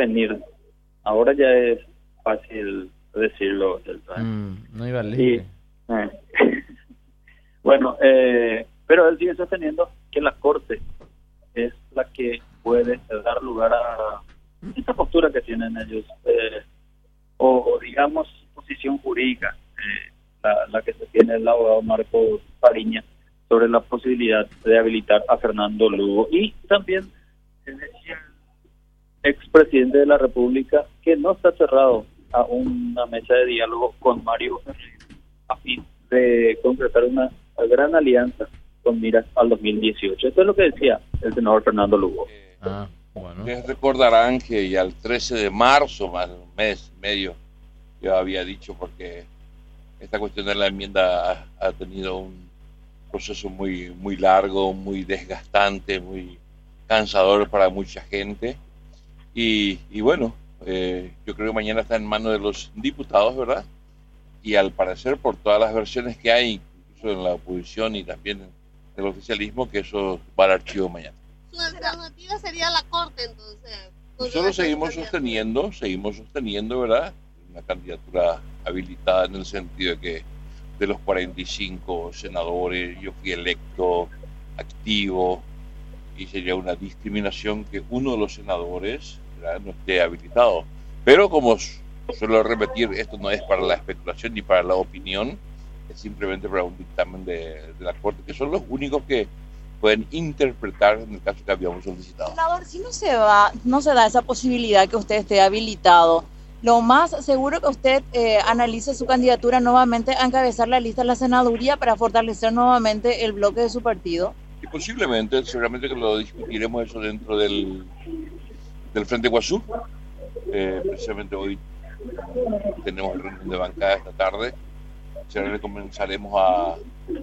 prevenir. Ahora ya es fácil decirlo. No iba a Y, leer. bueno, pero él sigue sosteniendo que la Corte es la que puede dar lugar a esta postura que tienen ellos, o digamos posición jurídica, la que se tiene el abogado Marco Fariña sobre la posibilidad de habilitar a Fernando Lugo. Y también decía el expresidente de la República que no está cerrado a una mesa de diálogo con Mario a fin de concretar una gran alianza con miras al 2018. Esto es lo que decía el senador Fernando Lugo. Bueno. Les recordarán que ya el 13 de marzo, más de un mes y medio, yo había dicho, porque esta cuestión de la enmienda ha tenido un proceso muy, muy largo, muy desgastante, muy cansador para mucha gente. Y bueno, yo creo que mañana está en manos de los diputados, ¿verdad? Y al parecer, por todas las versiones que hay, incluso en la oposición y también en el oficialismo, que eso va al archivo mañana. Su alternativa sería la Corte, entonces. Nosotros seguimos sosteniendo, ¿verdad? Una candidatura habilitada en el sentido de que de los 45 senadores yo fui electo activo, y sería una discriminación que uno de los senadores, ¿verdad?, no esté habilitado. Pero como suelo repetir, esto no es para la especulación ni para la opinión, es simplemente para un dictamen de la Corte, que son los únicos que pueden interpretar en el caso que habíamos solicitado. Senador, si no se da esa posibilidad que usted esté habilitado, lo más seguro que usted analice su candidatura nuevamente a encabezar la lista de la senaduría para fortalecer nuevamente el bloque de su partido. Y posiblemente, seguramente que lo discutiremos eso dentro del Frente Guazú. Precisamente hoy tenemos el reunión de bancada esta tarde. Comenzaremos a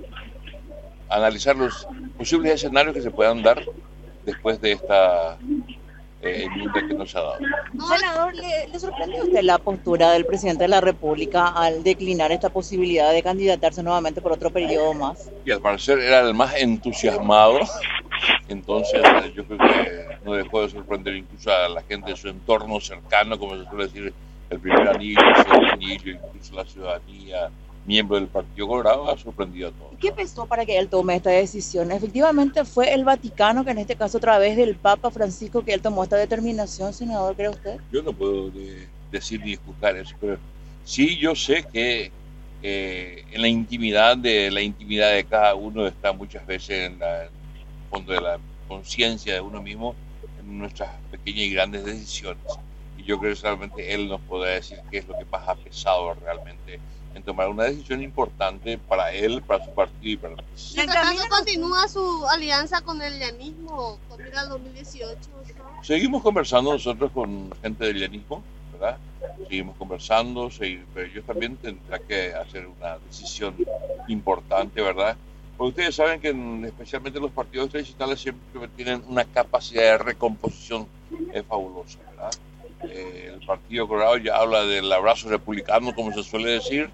analizar los posibles escenarios que se puedan dar después de esta enmienda que nos ha dado. Senador, ¿le sorprendió a usted la postura del presidente de la República al declinar esta posibilidad de candidatarse nuevamente por otro periodo más? Y al parecer era el más entusiasmado, entonces yo creo que no dejó de sorprender incluso a la gente de su entorno cercano, como se suele decir, el primer anillo, el segundo anillo, incluso la ciudadanía, miembro del Partido Colorado, ha sorprendido a todos. ¿Qué pesó para que él tome esta decisión? Efectivamente fue el Vaticano, que en este caso a través del Papa Francisco, que él tomó esta determinación, senador, ¿cree usted? Yo no puedo decir ni juzgar eso, pero sí yo sé que en la intimidad de cada uno está muchas veces en el fondo de la conciencia de uno mismo, en nuestras pequeñas y grandes decisiones. Y yo creo que realmente él nos podrá decir qué es lo que más ha pesado realmente en tomar una decisión importante para él, para su partido y para el país. Mientras tanto, ¿continúa su alianza con el llanismo con mira al 2018? ¿no? Seguimos conversando nosotros con gente del llanismo, ¿verdad? Seguimos conversando, pero ellos también tendrán que hacer una decisión importante, ¿verdad? Porque ustedes saben que especialmente los partidos tradicionales siempre tienen una capacidad de recomposición fabulosa, ¿verdad? El Partido Colorado ya habla del abrazo republicano, como se suele decir.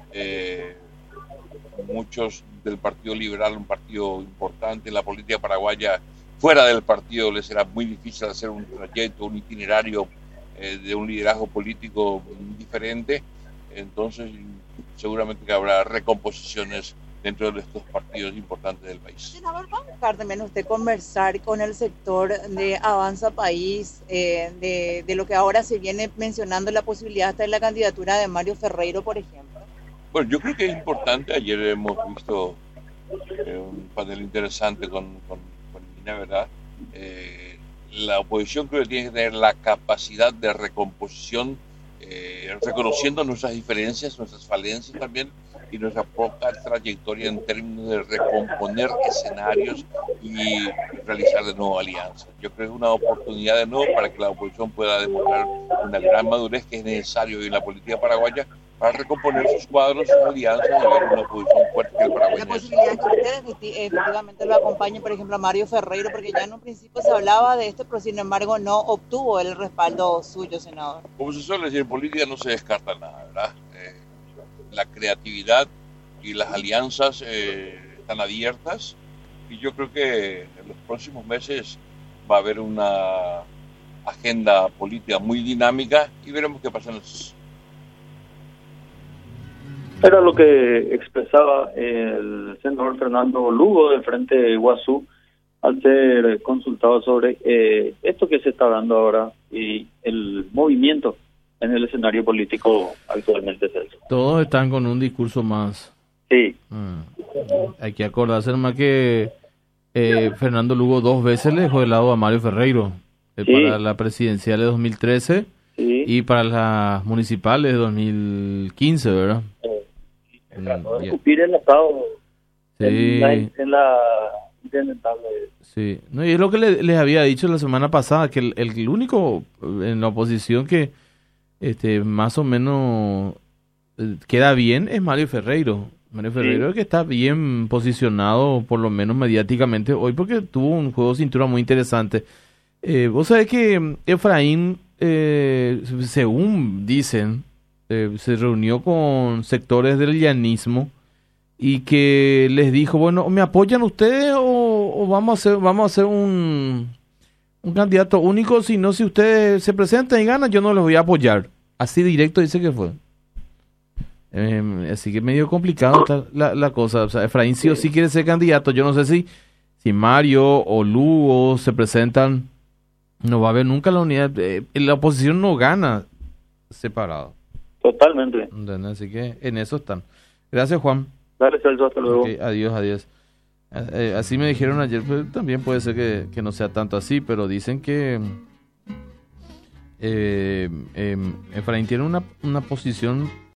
Muchos del Partido Liberal, un partido importante en la política paraguaya, fuera del partido les será muy difícil hacer un trayecto, un itinerario de un liderazgo político diferente. Entonces seguramente que habrá recomposiciones dentro de estos partidos importantes del país. Senador, ¿va a buscar también usted conversar con el sector de Avanza País, de lo que ahora se viene mencionando, la posibilidad hasta de la candidatura de Mario Ferreiro, por ejemplo? Bueno, yo creo que es importante. Ayer hemos visto un panel interesante con Nina, ¿verdad? La oposición creo que tiene que tener la capacidad de recomposición, reconociendo nuestras diferencias, nuestras falencias también, y nuestra poca trayectoria en términos de recomponer escenarios y realizar de nuevo alianzas. Yo creo que es una oportunidad de nuevo para que la oposición pueda demostrar una gran madurez que es necesario hoy en la política paraguaya para recomponer sus cuadros, sus alianzas y ver una oposición fuerte que el Paraguay. La posibilidad que ustedes efectivamente lo acompañen, por ejemplo, a Mario Ferreiro, porque ya en un principio se hablaba de esto, pero sin embargo no obtuvo el respaldo suyo, senador. Como se suele decir, en política no se descarta nada, ¿verdad? La creatividad y las alianzas están abiertas, y yo creo que en los próximos meses va a haber una agenda política muy dinámica y veremos qué pasa en eso. Era lo que expresaba el senador Fernando Lugo de Frente Guazú al ser consultado sobre esto que se está dando ahora y el movimiento en el escenario político actualmente, Celso. Todos están con un discurso más. Sí. Hay que acordarse más que Fernando Lugo 2 veces le dejó de lado a Mario Ferreiro Sí. para la presidencial de 2013 Sí. y para las municipales de 2015, ¿verdad? Trató de Ya. escupir el Estado Sí. en la intentable. Sí, no, y es lo que les había dicho la semana pasada, que el único en la oposición que más o menos queda bien es Mario Ferreiro. Mario Ferreiro es que está bien posicionado, por lo menos mediáticamente, hoy porque tuvo un juego de cintura muy interesante. Vos sabés que Efraín, según dicen, se reunió con sectores del llanismo y que les dijo, bueno, ¿me apoyan ustedes o vamos a hacer un candidato único? Si no, si ustedes se presentan y ganan, yo no los voy a apoyar. Así directo dice que fue. Así que medio complicado está la cosa. O sea, Efraín sí o sí quiere ser candidato. Yo no sé si Mario o Lugo se presentan, no va a haber nunca la unidad. La oposición no gana separado. Totalmente. ¿Entendés? Así que en eso están. Gracias, Juan. Dale, Celso, hasta luego. Ok, adiós. Así me dijeron ayer, pero también puede ser que no sea tanto así, pero dicen que Efraín tiene una posición